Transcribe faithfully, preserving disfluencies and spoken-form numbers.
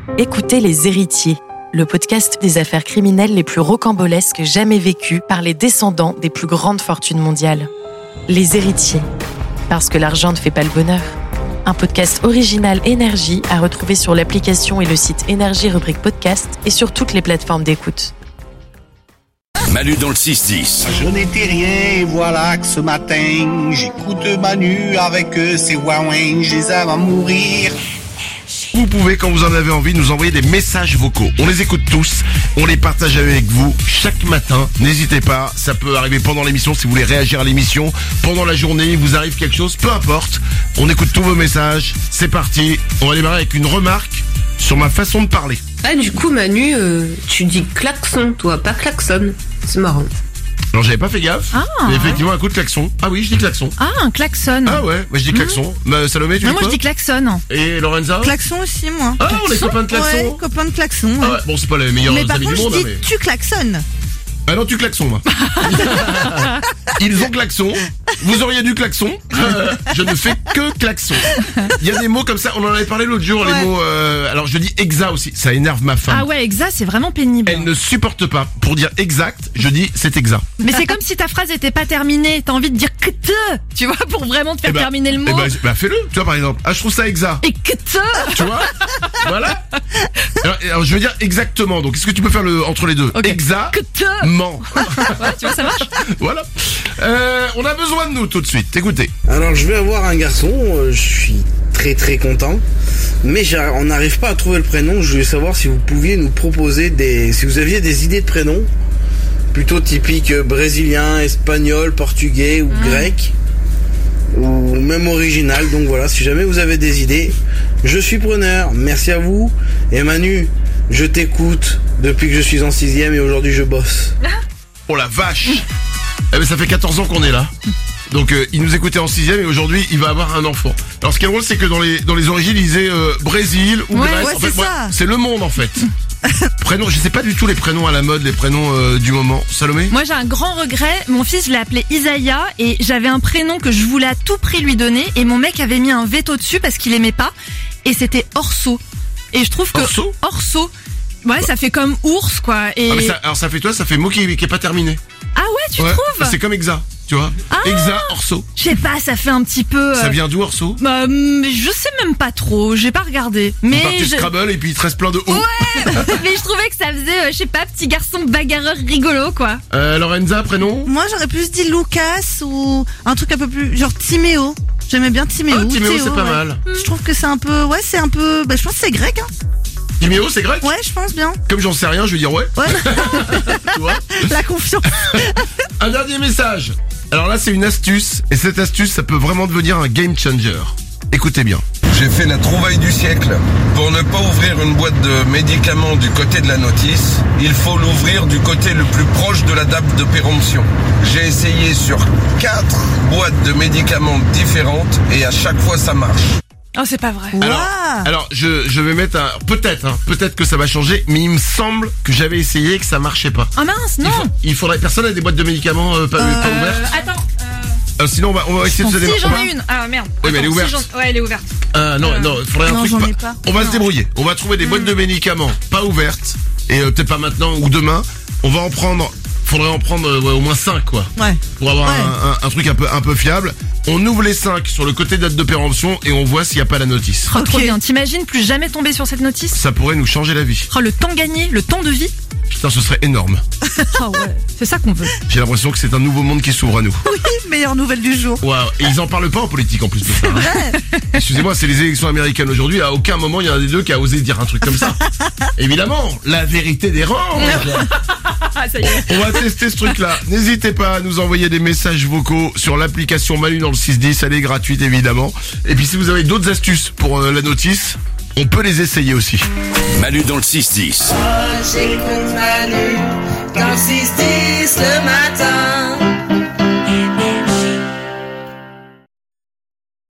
Écoutez Les Héritiers, le podcast des affaires criminelles les plus rocambolesques jamais vécues par les descendants des plus grandes fortunes mondiales. Les Héritiers, parce que l'argent ne fait pas le bonheur. Un podcast original Énergie à retrouver sur l'application et le site Énergie rubrique podcast et sur toutes les plateformes d'écoute. Manu dans le six dix. Je n'étais rien et voilà que ce matin, j'écoute Manu avec ses ouin-ouin, je les aime à mourir. Vous pouvez, quand vous en avez envie, nous envoyer des messages vocaux. On les écoute tous, on les partage avec vous chaque matin. N'hésitez pas, ça peut arriver pendant l'émission si vous voulez réagir à l'émission. Pendant la journée, il vous arrive quelque chose, peu importe. On écoute tous vos messages, c'est parti. On va démarrer avec une remarque sur ma façon de parler. Ah, du coup, Manu, euh, tu dis klaxon, toi, pas klaxon. C'est marrant. Alors, j'avais pas fait gaffe. Ah, mais effectivement, un coup de klaxon. Ah oui, je dis klaxon. Ah, un klaxon. Ah ouais, moi je dis klaxon. Mmh. Bah, Salomé, tu non, dis moi quoi? je dis klaxon. Et Lorenza? Klaxon aussi, moi. Ah, klaxon. on est copains de klaxon. Ouais, copains de klaxon. Ouais. Ah ouais, bon, c'est pas les meilleurs mais par amis contre, du monde, je dis, hein, mais... tu klaxonnes. Ah non, tu klaxon, moi. Ils ont klaxon. Vous auriez dû klaxon. Euh, je ne fais que klaxon. Il y a des mots comme ça. On en avait parlé l'autre jour, ouais. les mots... Euh, alors, je dis exa aussi. Ça énerve ma femme. Ah ouais, exa, c'est vraiment pénible. Elle ne supporte pas. Pour dire exact, je dis c'est exa. Mais c'est comme si ta phrase était pas terminée. T'as envie de dire que te, tu vois, pour vraiment te faire eh ben, terminer le mot. Eh ben, bah, fais-le. Tu vois, par exemple. Ah, je trouve ça exa. Et que te. Tu vois? Voilà. Alors, alors, je veux dire exactement. Donc, est-ce que tu peux faire le entre les deux? Okay. Exa. Que te. Ment. Ouais, tu vois, ça marche. Voilà. Euh, on a besoin de nous tout de suite. Écoutez. Alors je vais avoir un garçon, euh, je suis très très content, mais on n'arrive pas à trouver le prénom. Je voulais savoir si vous pouviez nous proposer des, si vous aviez des idées de prénoms, plutôt typiques euh, brésilien, espagnol, portugais ou mmh. grec, ou même original. Donc voilà, si jamais vous avez des idées, je suis preneur. Merci à vous. Et Manu, je t'écoute depuis que je suis en sixième et aujourd'hui je bosse. Oh la vache. Eh ben ça fait quatorze ans qu'on est là. Donc euh, il nous écoutait en sixième et aujourd'hui il va avoir un enfant. Alors ce qui est drôle c'est que dans les dans les origines il disait euh, Brésil ou ouais, Grèce. Ouais, en fait, c'est, moi, ça. c'est le monde en fait. Prénom, je sais pas du tout les prénoms à la mode, les prénoms euh, du moment. Salomé? Moi j'ai un grand regret. Mon fils je l'ai appelé Isaiah et j'avais un prénom que je voulais à tout prix lui donner et mon mec avait mis un veto dessus parce qu'il aimait pas et c'était Orso. Et je trouve que Orso Orso, ouais, ça fait comme ours quoi. Et ah, mais ça, alors ça fait toi, ça fait mot qui, qui est pas terminé. Ah ouais, tu ouais, trouves? C'est comme exa, tu vois. Ah, exa, Orso. Je sais pas, ça fait un petit peu. Euh... Ça vient d'où Orso? Bah, mais je sais même pas trop. J'ai pas regardé. Mais partie je... Scrabble et puis il te reste plein de O. Ouais. Mais je trouvais que ça faisait, euh, je sais pas, petit garçon bagarreur rigolo quoi. Euh, Lorenza, prénom? Moi j'aurais plus dit Lucas ou un truc un peu plus genre Timéo. J'aimais bien Timéo. Ah, Timéo, Théo, c'est pas ouais. mal. Je trouve que c'est un peu, ouais, c'est un peu, bah je pense que c'est grec. Hein. Timéo, c'est grec? Ouais, je pense bien. Comme j'en sais rien, je vais dire ouais. Ouais. Tu vois? La confiance. Un dernier message. Alors là, c'est une astuce. Et cette astuce, ça peut vraiment devenir un game changer. Écoutez bien. J'ai fait la trouvaille du siècle. Pour ne pas ouvrir une boîte de médicaments du côté de la notice, il faut l'ouvrir du côté le plus proche de la date de péremption. J'ai essayé sur quatre boîtes de médicaments différentes et à chaque fois ça marche. Oh, c'est pas vrai. Alors, wow. alors je, je vais mettre un... Peut-être, hein, peut-être que ça va changer, mais il me semble que j'avais essayé et que ça marchait pas. Oh mince, non. Il, faut, il faudrait... Personne a des boîtes de médicaments euh, pas, euh, pas ouvertes? Attends. Euh, sinon, on va, on va essayer de se Si démarrer. j'en ai une. Ah merde. Oui, mais elle est Attends, ouverte. si j'en- ouais, elle est ouverte. Euh, non, Euh, non, il faudrait un non, truc j'en pas... ai pas. On va Non. se débrouiller. On va trouver des boîtes de médicaments pas ouvertes. Et euh, peut-être pas maintenant ou demain. On va en prendre... Faudrait en prendre euh, ouais, au moins cinq quoi. Ouais. Pour avoir Ouais. un, un, un truc un peu, un peu fiable. On ouvre les cinq sur le côté date de péremption et on voit s'il n'y a pas la notice. Oh, trop Ok. bien. T'imagines plus jamais tomber sur cette notice? Ça pourrait nous changer la vie. Oh, le temps gagné, le temps de vie. Putain, ce serait énorme. Oh ouais. C'est ça qu'on veut. J'ai l'impression que c'est un nouveau monde qui s'ouvre à nous. Oui, meilleure nouvelle du jour. Waouh. Et ils en parlent pas en politique en plus de ça. Hein. Excusez-moi, c'est les élections américaines aujourd'hui. À aucun moment il y en a des deux qui a osé dire un truc comme ça. Évidemment, la vérité dérange. Ah, ça y est. On va tester ce truc-là. N'hésitez pas à nous envoyer des messages vocaux sur l'application Manu dans le six dix. Elle est gratuite évidemment. Et puis si vous avez d'autres astuces pour euh, la notice, on peut les essayer aussi. Manu dans le six dix. J'écoute Manu dans le six dix le matin.